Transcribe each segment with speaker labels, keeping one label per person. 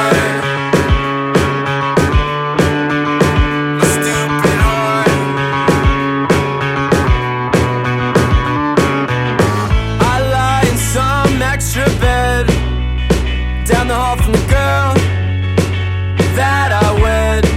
Speaker 1: heart. My stupid heart. I lie in some extra bed down the hall from the girl that I wed.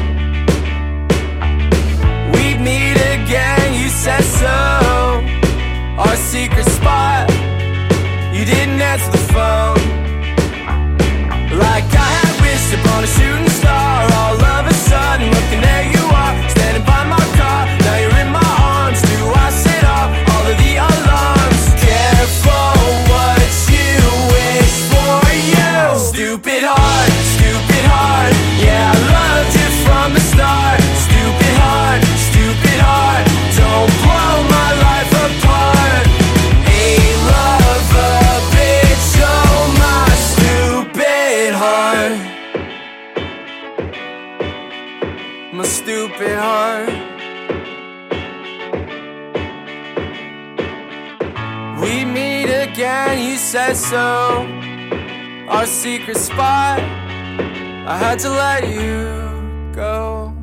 Speaker 1: We'd meet again, you said so. Our secret spot, you didn't answer the phone. Like I had wished upon a shooting star. All of a sudden, looking there you are, standing by my car. Now you're in my arms. Do I set off all of the alarms? Careful what you wish for, you stupid heart, stupid heart. Yeah, I loved you from the start. Stupid heart, stupid heart. Don't blow my life apart. Ain't love a bitch, oh my stupid heart. My stupid heart. We meet again, you said so. Our secret spot, I had to let you go.